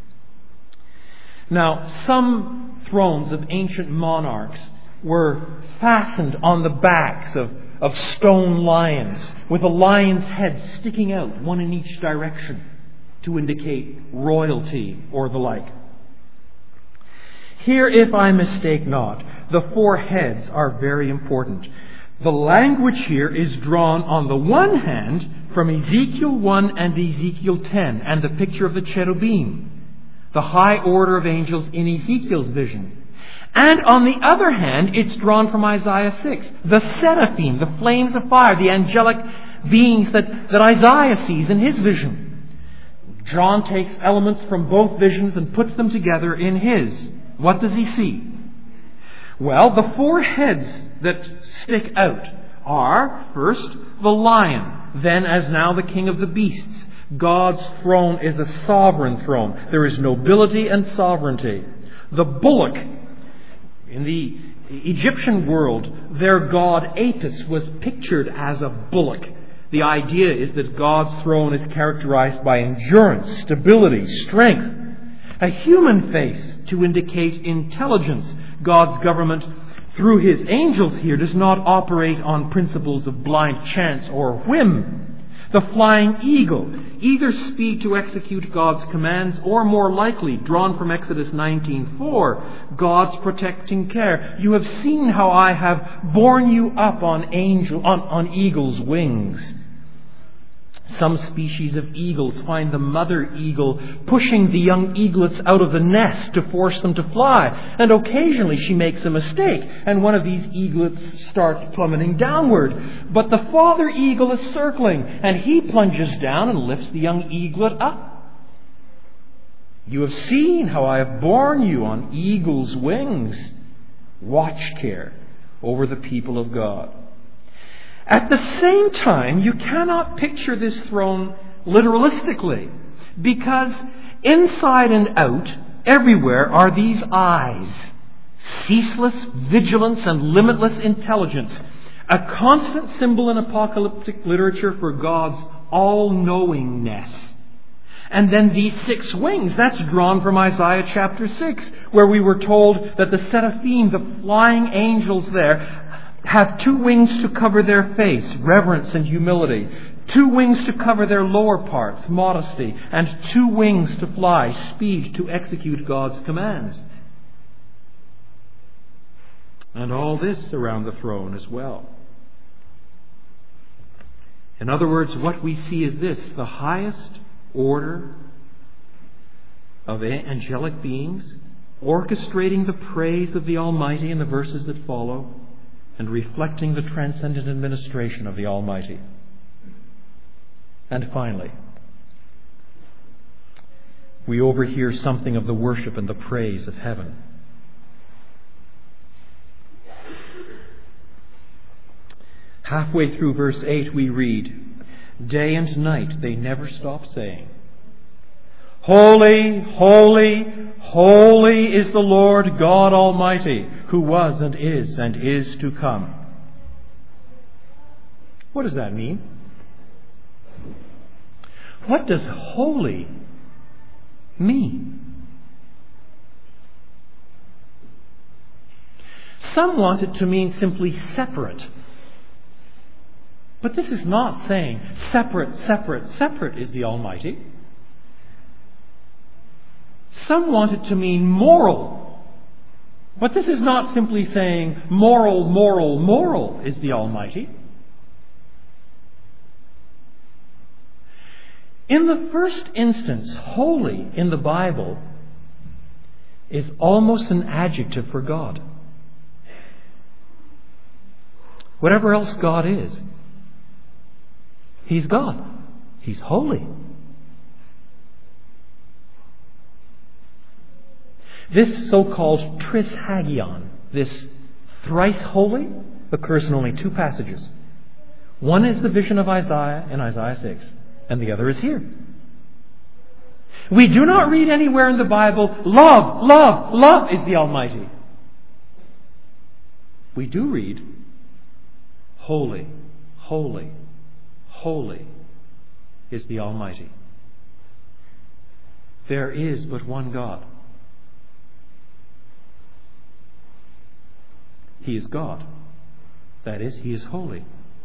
Now, some thrones of ancient monarchs were fastened on the backs of stone lions, with a lion's head sticking out, one in each direction, to indicate royalty or the like. Here, if I mistake not, the four heads are very important. The language here is drawn on the one hand from Ezekiel 1 and Ezekiel 10, and the picture of the cherubim, the high order of angels in Ezekiel's vision. And on the other hand, it's drawn from Isaiah 6. The seraphim, the flames of fire, the angelic beings that Isaiah sees in his vision. John takes elements from both visions and puts them together in his. What does he see? Well, the four heads that stick out are, first, the lion, then as now the king of the beasts. God's throne is a sovereign throne. There is nobility and sovereignty. The bullock. In the Egyptian world, their god Apis was pictured as a bullock. The idea is that God's throne is characterized by endurance, stability, strength. A human face to indicate intelligence. God's government, through His angels here, does not operate on principles of blind chance or whim. The flying eagle, either speed to execute God's commands, or more likely, drawn from Exodus 19:4, God's protecting care. You have seen how I have borne you up on eagle's wings. Some species of eagles find the mother eagle pushing the young eaglets out of the nest to force them to fly. And occasionally she makes a mistake, and one of these eaglets starts plummeting downward. But the father eagle is circling, and he plunges down and lifts the young eaglet up. You have seen how I have borne you on eagle's wings. Watch care over the people of God. At the same time, you cannot picture this throne literalistically, because inside and out, everywhere, are these eyes. Ceaseless vigilance and limitless intelligence. A constant symbol in apocalyptic literature for God's all-knowingness. And then these 6 wings, that's drawn from Isaiah chapter 6, where we were told that the seraphim, the flying angels there, have 2 wings to cover their face, reverence and humility. 2 wings to cover their lower parts, modesty. And 2 wings to fly, speed to execute God's commands. And all this around the throne as well. In other words, what we see is this: the highest order of angelic beings orchestrating the praise of the Almighty in the verses that follow and reflecting the transcendent administration of the Almighty. And finally, we overhear something of the worship and the praise of heaven. Halfway through verse 8 we read, "Day and night they never stop saying, 'Holy, holy, holy is the Lord God Almighty, who was and is to come.'" What does that mean? What does holy mean? Some want it to mean simply separate. But this is not saying separate, separate, separate is the Almighty. Some want it to mean moral. But this is not simply saying moral, moral, moral is the Almighty. In the first instance, holy in the Bible is almost an adjective for God. Whatever else God is, He's God. He's holy. This so-called trishagion, this thrice holy, occurs in only 2 passages. One is the vision of Isaiah in Isaiah 6, and the other is here. We do not read anywhere in the Bible, love, love, love is the Almighty. We do read, holy, holy, holy is the Almighty. There is but one God. He is God. That is, He is holy.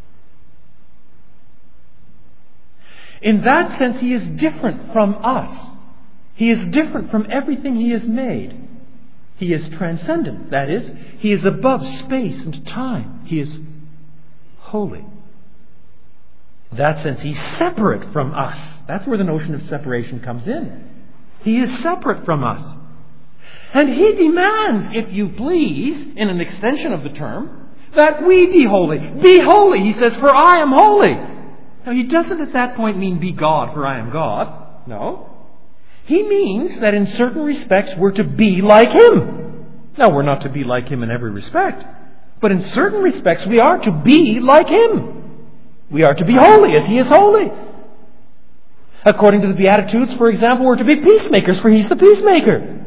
In that sense, He is different from us. He is different from everything He has made. He is transcendent. That is, He is above space and time. He is holy. In that sense, He's separate from us. That's where the notion of separation comes in. He is separate from us. And He demands, if you please, in an extension of the term, that we be holy. Be holy, He says, for I am holy. Now, He doesn't at that point mean be God, for I am God. No. He means that in certain respects we're to be like Him. Now, we're not to be like Him in every respect. But in certain respects we are to be like Him. We are to be holy as He is holy. According to the Beatitudes, for example, we're to be peacemakers, for He's the peacemaker.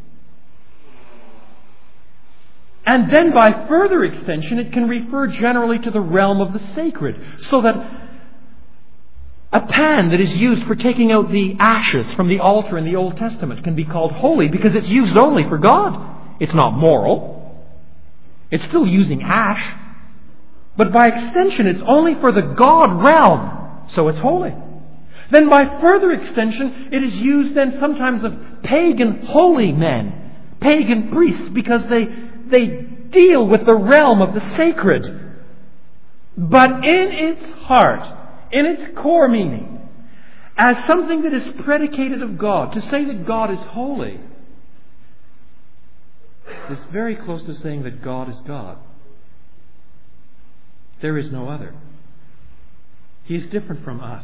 And then by further extension, it can refer generally to the realm of the sacred, so that a pan that is used for taking out the ashes from the altar in the Old Testament can be called holy because it's used only for God. It's not moral. It's still using ash. But by extension, it's only for the God realm, so it's holy. Then by further extension, it is used then sometimes of pagan holy men, pagan priests, because they deal with the realm of the sacred. But in its heart, in its core meaning, as something that is predicated of God, to say that God is holy is very close to saying that God is God. There is no other. He is different from us.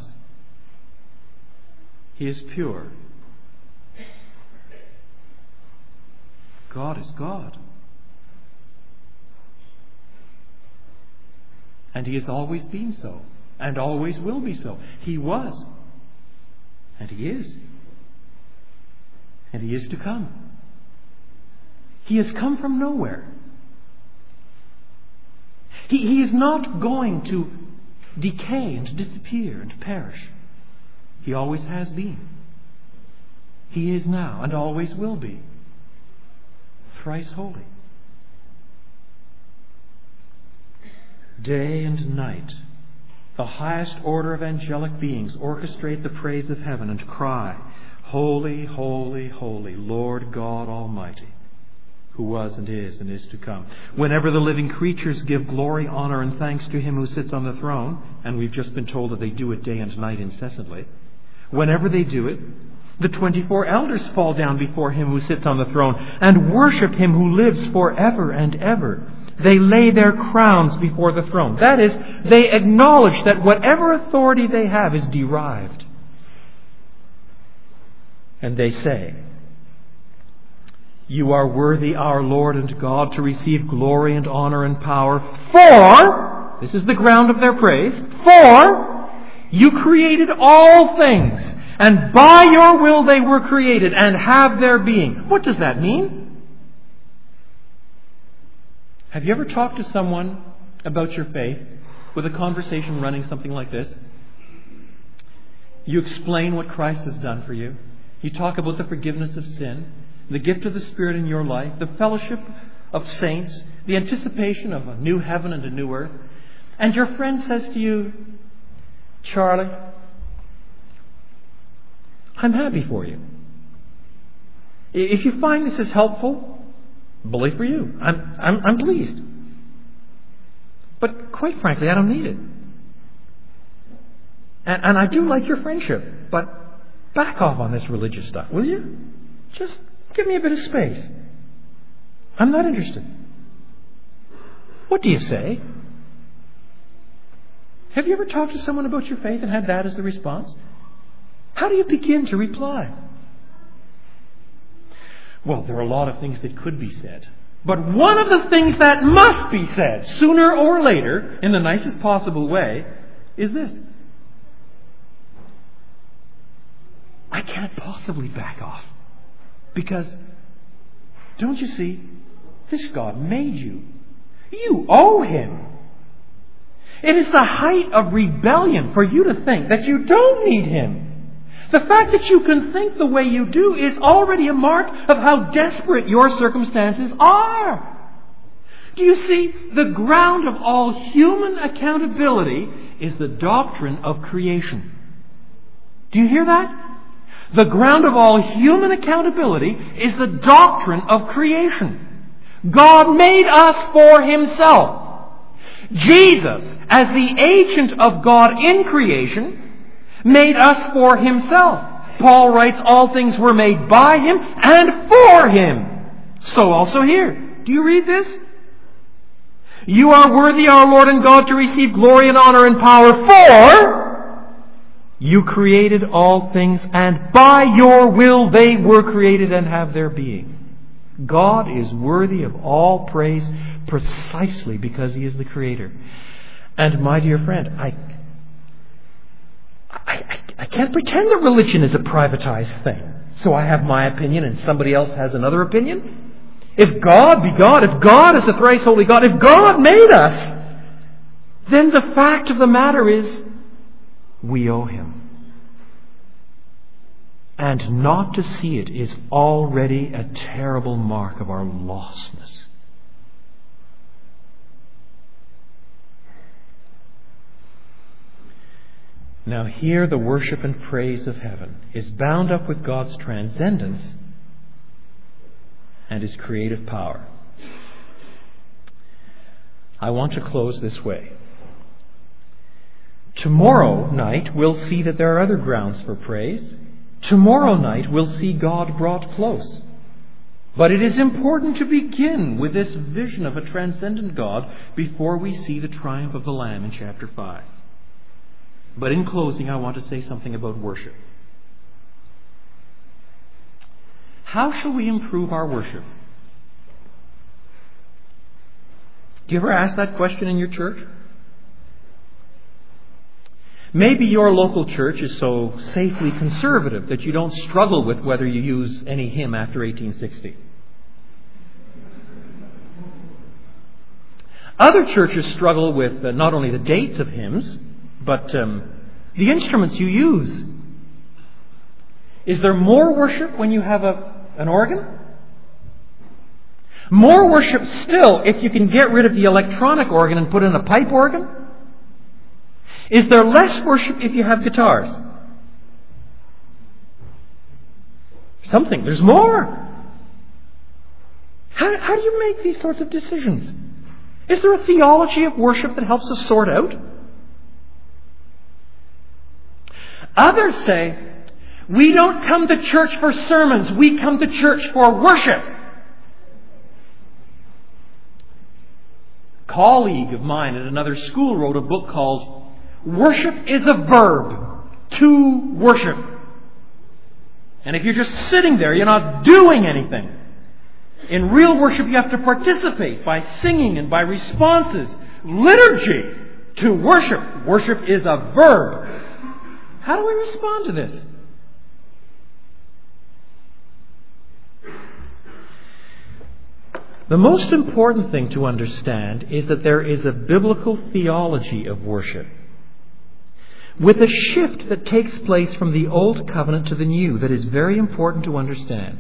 He is pure. God is God. And He has always been so, and always will be so. He was, and He is, and He is to come. He has come from nowhere. He is not going to decay and disappear and perish. He always has been. He is now and always will be thrice holy. Day and night, the highest order of angelic beings orchestrate the praise of heaven and cry, Holy, holy, holy, Lord God Almighty, who was and is to come. Whenever the living creatures give glory, honor, and thanks to Him who sits on the throne, and we've just been told that they do it day and night incessantly, whenever they do it, the 24 elders fall down before Him who sits on the throne and worship Him who lives forever and ever. They lay their crowns before the throne. That is, they acknowledge that whatever authority they have is derived. And they say, You are worthy, our Lord and God, to receive glory and honor and power, for, this is the ground of their praise, for You created all things, and by Your will they were created and have their being. What does that mean? Have you ever talked to someone about your faith with a conversation running something like this? You explain what Christ has done for you. You talk about the forgiveness of sin, the gift of the Spirit in your life, the fellowship of saints, the anticipation of a new heaven and a new earth. And your friend says to you, Charlie, I'm happy for you. If you find this is helpful, bully for you. I'm pleased. But quite frankly, I don't need it. And I do like your friendship, but back off on this religious stuff, will you? Just give me a bit of space. I'm not interested. What do you say? Have you ever talked to someone about your faith and had that as the response? How do you begin to reply? Well, there are a lot of things that could be said. But one of the things that must be said, sooner or later, in the nicest possible way, is this. I can't possibly back off. Because, don't you see, this God made you. You owe Him. It is the height of rebellion for you to think that you don't need Him. The fact that you can think the way you do is already a mark of how desperate your circumstances are. Do you see? The ground of all human accountability is the doctrine of creation. Do you hear that? The ground of all human accountability is the doctrine of creation. God made us for Himself. Jesus, as the agent of God in creation, made us for Himself. Paul writes, all things were made by Him and for Him. So also here. Do you read this? You are worthy, our Lord and God, to receive glory and honor and power, for You created all things, and by Your will they were created and have their being. God is worthy of all praise precisely because He is the Creator. And my dear friend, I can't pretend that religion is a privatized thing. So I have my opinion and somebody else has another opinion. If God be God, if God is the thrice holy God, if God made us, then the fact of the matter is we owe Him. And not to see it is already a terrible mark of our lostness. Now here the worship and praise of heaven is bound up with God's transcendence and His creative power. I want to close this way. Tomorrow night we'll see that there are other grounds for praise. Tomorrow night we'll see God brought close. But it is important to begin with this vision of a transcendent God before we see the triumph of the Lamb in chapter 5. But in closing, I want to say something about worship. How shall we improve our worship? Do you ever ask that question in your church? Maybe your local church is so safely conservative that you don't struggle with whether you use any hymn after 1860. Other churches struggle with not only the dates of hymns, but the instruments you use. Is there more worship when you have an organ? More worship still if you can get rid of the electronic organ and put in a pipe organ? Is there less worship if you have guitars? Something. There's more. How do you make these sorts of decisions? Is there a theology of worship that helps us sort out? Others say, we don't come to church for sermons, we come to church for worship. A colleague of mine at another school wrote a book called Worship is a Verb, to worship. And if you're just sitting there, you're not doing anything. In real worship, you have to participate by singing and by responses. Liturgy to worship. Worship is a verb. How do we respond to this? The most important thing to understand is that there is a biblical theology of worship, with a shift that takes place from the Old Covenant to the New that is very important to understand.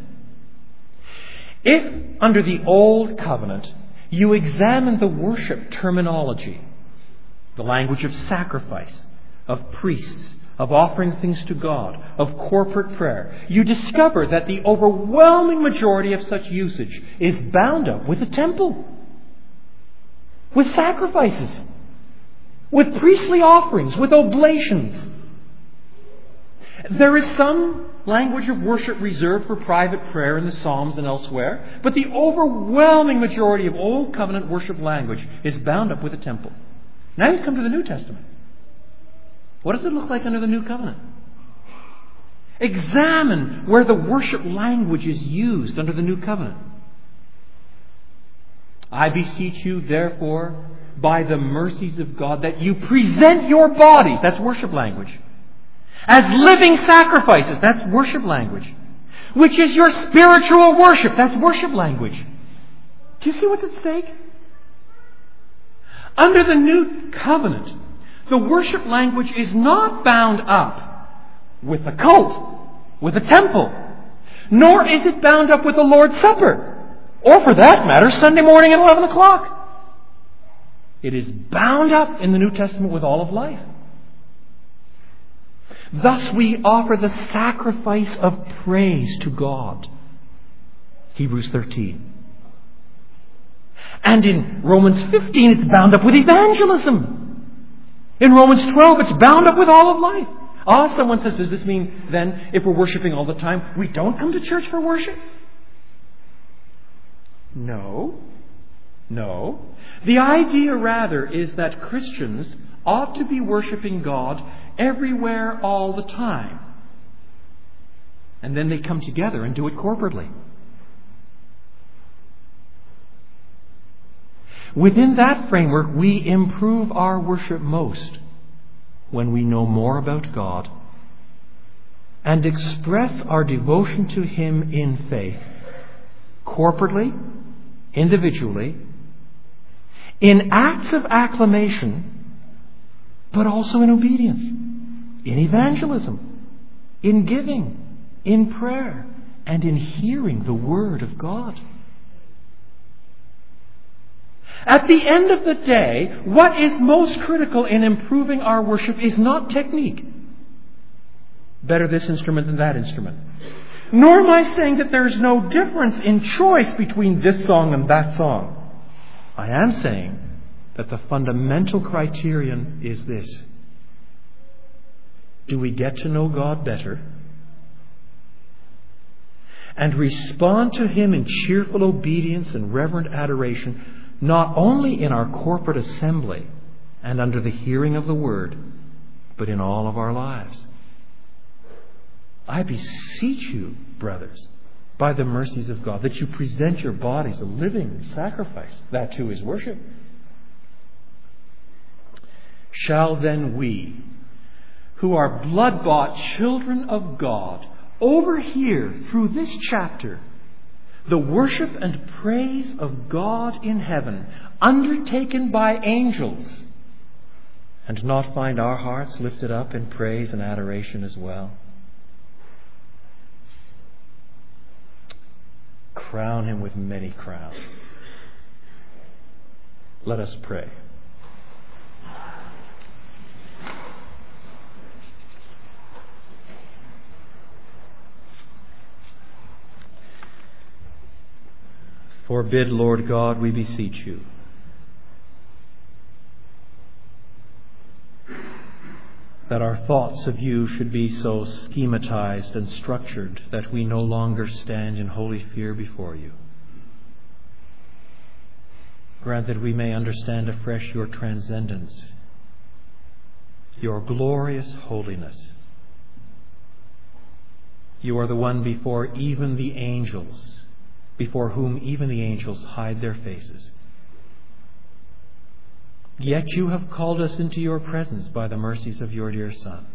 If, under the Old Covenant, you examine the worship terminology, the language of sacrifice, of priests, of offering things to God, of corporate prayer, you discover that the overwhelming majority of such usage is bound up with the temple, with sacrifices, with priestly offerings, with oblations. There is some language of worship reserved for private prayer in the Psalms and elsewhere, but the overwhelming majority of Old Covenant worship language is bound up with the temple. Now you come to the New Testament. What does it look like under the New Covenant? Examine where the worship language is used under the New Covenant. I beseech you, therefore, by the mercies of God, that you present your bodies, that's worship language, as living sacrifices, that's worship language, which is your spiritual worship, that's worship language. Do you see what's at stake? Under the New Covenant, the worship language is not bound up with the cult, with the temple, nor is it bound up with the Lord's Supper, or for that matter, Sunday morning at 11 o'clock. It is bound up in the New Testament with all of life. Thus we offer the sacrifice of praise to God. Hebrews 13. And in Romans 15 it's bound up with evangelism. In Romans 12 it's bound up with all of life. Someone says, does this mean then if we're worshiping all the time, we don't come to church for worship? No. The idea rather is that Christians ought to be worshiping God everywhere all the time. And then they come together and do it corporately. Within that framework, we improve our worship most when we know more about God and express our devotion to Him in faith, corporately, individually, in acts of acclamation, but also in obedience, in evangelism, in giving, in prayer, and in hearing the Word of God. At the end of the day, what is most critical in improving our worship is not technique. Better this instrument than that instrument. Nor am I saying that there is no difference in choice between this song and that song. I am saying that the fundamental criterion is this. Do we get to know God better and respond to Him in cheerful obedience and reverent adoration, not only in our corporate assembly and under the hearing of the Word, but in all of our lives? I beseech you, brothers, by the mercies of God, that you present your bodies a living sacrifice. That too is worship. Shall then we, who are blood-bought children of God, overhear through this chapter the worship and praise of God in heaven, undertaken by angels, and not find our hearts lifted up in praise and adoration as well? crown him with many crowns. Let us pray. Forbid, Lord God, we beseech you, that our thoughts of you should be so schematized and structured that we no longer stand in holy fear before you. Grant that we may understand afresh your transcendence, your glorious holiness. You are the one before whom even the angels hide their faces. Yet you have called us into your presence by the mercies of your dear Son.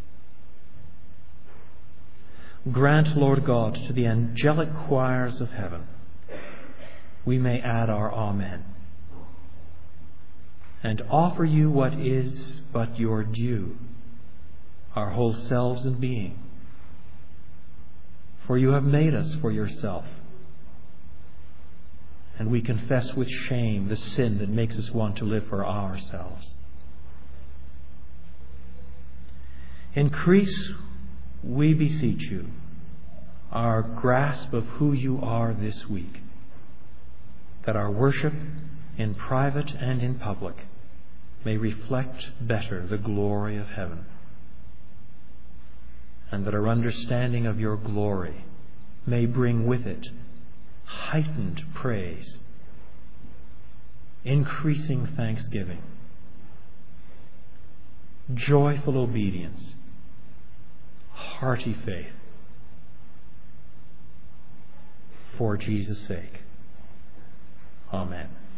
Grant, Lord God, to the angelic choirs of heaven, we may add our Amen, and offer you what is but your due, our whole selves and being. For you have made us for yourself, and we confess with shame the sin that makes us want to live for ourselves. Increase, we beseech you, our grasp of who you are this week, that our worship in private and in public may reflect better the glory of heaven, and that our understanding of your glory may bring with it heightened praise, increasing thanksgiving, joyful obedience, hearty faith, for Jesus' sake. Amen.